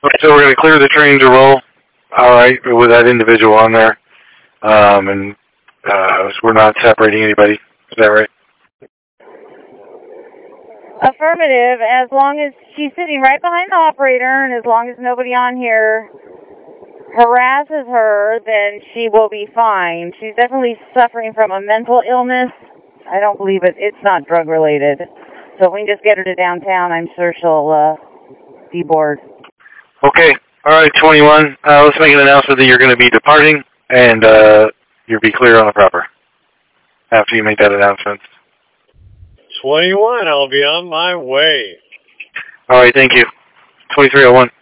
So we're going to clear the train to roll. All right, with that individual on there. And so we're not separating anybody. Is that right? Affirmative. As long as she's sitting right behind the operator and as long as nobody on here harasses her, then she will be fine. She's definitely suffering from a mental illness. I don't believe it's not drug related. So if we can just get her to downtown, I'm sure she'll be bored. Okay. All right, 21. Let's make an announcement that you're going to be departing, and you'll be clear on the proper after you make that announcement. 21, I'll be on my way. All right, thank you. 2301.